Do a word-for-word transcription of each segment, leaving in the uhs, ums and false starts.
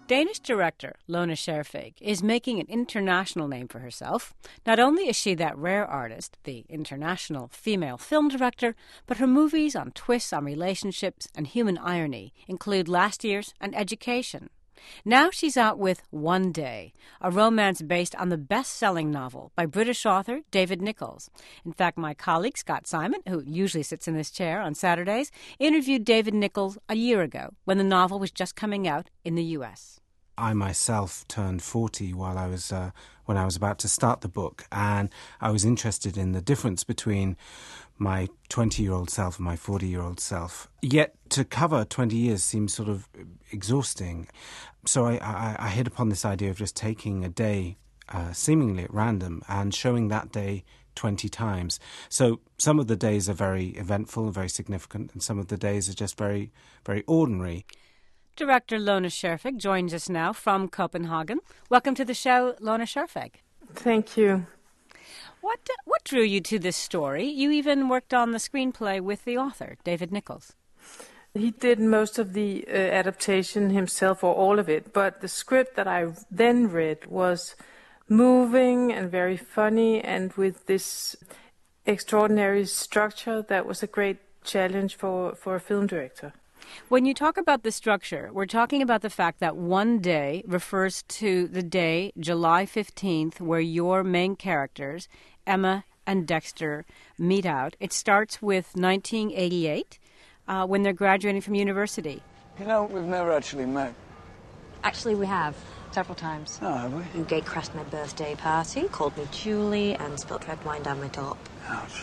Danish director Lone Scherfig is making an international name for herself. Not only is she that rare artist, the international female film director, but her movies on twists on relationships and human irony include last year's and Education. Now she's out with One Day, a romance based on the best-selling novel by British author David Nicholls. In fact, my colleague Scott Simon, who usually sits in this chair on Saturdays, interviewed David Nicholls a year ago when the novel was just coming out in the U S. I myself turned forty while I was uh, when I was about to start the book, and I was interested in the difference between my twenty-year-old self and my forty-year-old self. Yet to cover twenty years seems sort of exhausting. So I, I, I hit upon this idea of just taking a day, uh, seemingly at random, and showing that day twenty times. So some of the days are very eventful and very significant, and some of the days are just very, very ordinary. Director Lone Scherfig joins us now from Copenhagen. Welcome to the show, Lone Scherfig. Thank you. What what drew you to this story? You even worked on the screenplay with the author, David Nicholls. He did most of the uh, adaptation himself, or all of it, but the script that I then read was moving and very funny, and with this extraordinary structure that was a great challenge for, for a film director. When you talk about the structure, we're talking about the fact that One Day refers to the day, July fifteenth, where your main characters, Emma and Dexter, meet out. It starts with nineteen eighty-eight, uh, when they're graduating from university. You know, we've never actually met. Actually, we have. Several times. Oh, have we? You gate-crashed my birthday party, called me Julie, and spilt red wine down my top. Ouch.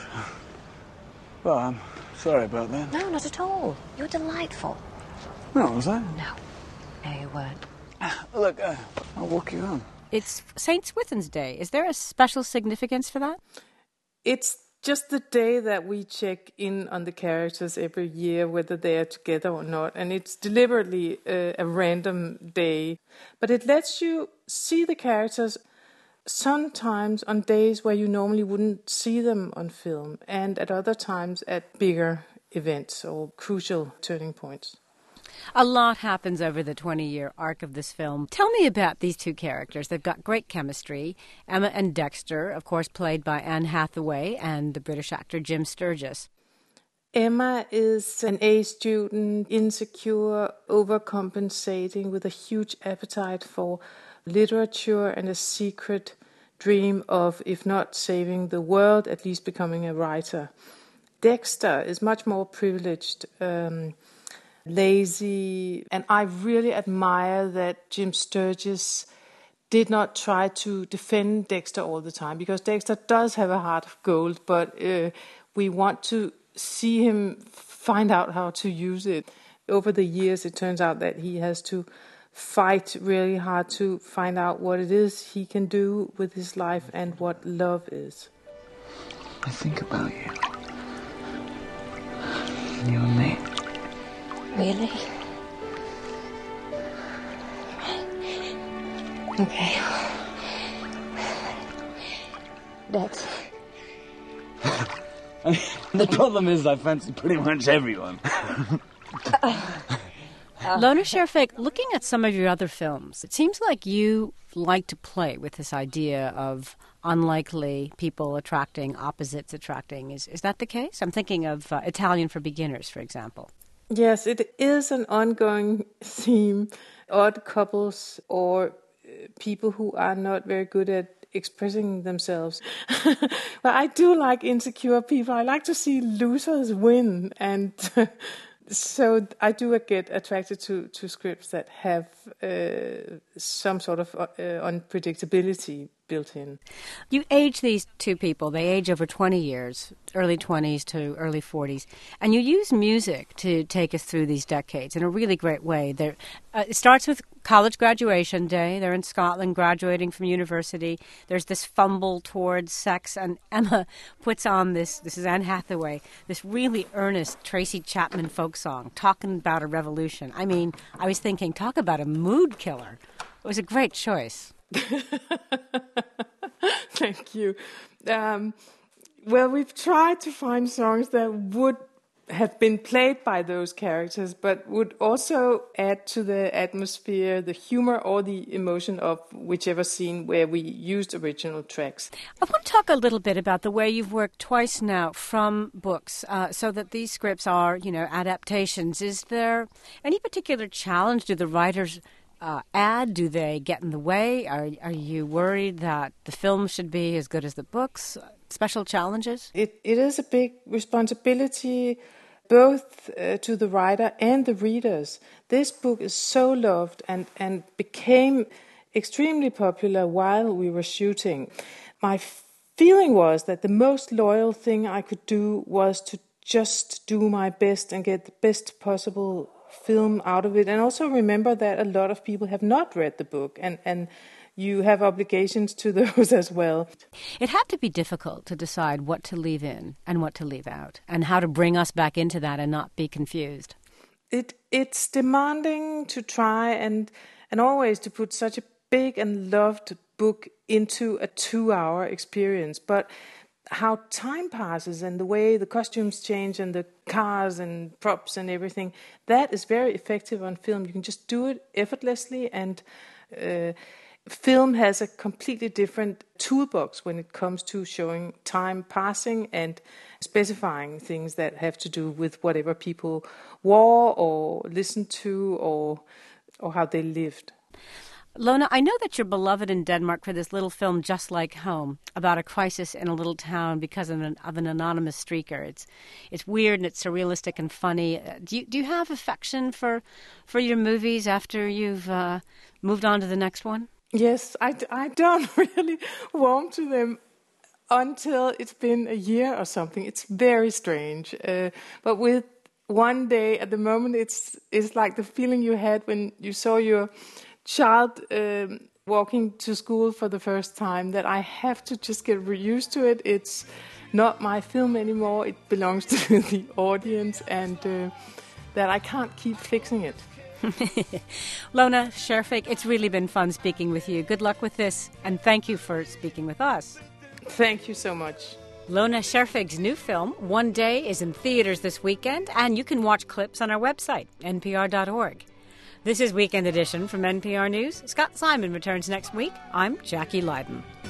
Well, I'm sorry about that. No, not at all. You were delightful. No, was I? No. No, you weren't. Look, uh, I'll walk you home. It's Saint Swithin's Day. Is there a special significance for that? It's just the day that we check in on the characters every year, whether they are together or not. And it's deliberately uh, a random day. But it lets you see the characters sometimes on days where you normally wouldn't see them on film, and at other times at bigger events or crucial turning points. A lot happens over the twenty-year arc of this film. Tell me about these two characters. They've got great chemistry. Emma and Dexter, of course, played by Anne Hathaway and the British actor Jim Sturgis. Emma is an A student, insecure, overcompensating, with a huge appetite for literature and a secret dream of, if not saving the world, at least becoming a writer. Dexter is much more privileged, um, lazy, and I really admire that Jim Sturgis did not try to defend Dexter all the time, because Dexter does have a heart of gold, but uh, we want to see him find out how to use it. Over the years, it turns out that he has to fight really hard to find out what it is he can do with his life and what love is. I think about you. You and me. Really? Okay. Dex. The problem is I fancy pretty much everyone. Lone Scherfig, looking at some of your other films, it seems like you like to play with this idea of unlikely people attracting, opposites attracting. Is is that the case? I'm thinking of uh, Italian for Beginners, for example. Yes, it is an ongoing theme. Odd couples or uh, people who are not very good at expressing themselves. But I do like insecure people. I like to see losers win, and so I do get attracted to, to scripts that have uh, some sort of uh, unpredictability built in. You age these two people. They age over twenty years, early twenties to early forties. And you use music to take us through these decades in a really great way. There, uh, it starts with college graduation day. They're in Scotland graduating from university. There's this fumble towards sex, and Emma puts on this, this is Anne Hathaway, this really earnest Tracy Chapman folk song talking about a revolution. I mean, I was thinking, talk about a mood killer. It was a great choice. Thank you. Um, well, we've tried to find songs that would have been played by those characters, but would also add to the atmosphere, the humor or the emotion of whichever scene where we used original tracks. I want to talk a little bit about the way you've worked twice now from books, uh, so that these scripts are, you know, adaptations. Is there any particular challenge? Do the writers uh, add? Do they get in the way? Are, are you worried that the film should be as good as the books? Special challenges? It, it is a big responsibility, both uh, to the writer and the readers. This book is so loved and, and became extremely popular while we were shooting. My feeling was that the most loyal thing I could do was to just do my best and get the best possible film out of it. And also remember that a lot of people have not read the book, and, and you have obligations to those as well. It had to be difficult to decide what to leave in and what to leave out, and how to bring us back into that and not be confused. It It's demanding to try and and always to put such a big and loved book into a two-hour experience. But how time passes and the way the costumes change and the cars and props and everything, that is very effective on film. You can just do it effortlessly, and uh, film has a completely different toolbox when it comes to showing time passing and specifying things that have to do with whatever people wore or listened to or or how they lived. Lone, I know that you're beloved in Denmark for this little film, Just Like Home, about a crisis in a little town because of an, of an anonymous streaker. It's it's weird and it's surrealistic and funny. Uh, do you do you have affection for for your movies after you've uh, moved on to the next one? Yes, I, I don't really warm to them until it's been a year or something. It's very strange. Uh, but with One Day, at the moment, it's it's like the feeling you had when you saw your child um, walking to school for the first time, that I have to just get used to it. It's not my film anymore. It belongs to the audience, and uh, that I can't keep fixing it. Lone Scherfig, it's really been fun speaking with you. Good luck with this, and thank you for speaking with us. Thank you so much. Lone Scherfig's new film, One Day, is in theaters this weekend, and you can watch clips on our website, n p r dot org. This is Weekend Edition from N P R News. Scott Simon returns next week. I'm Jackie Leiden.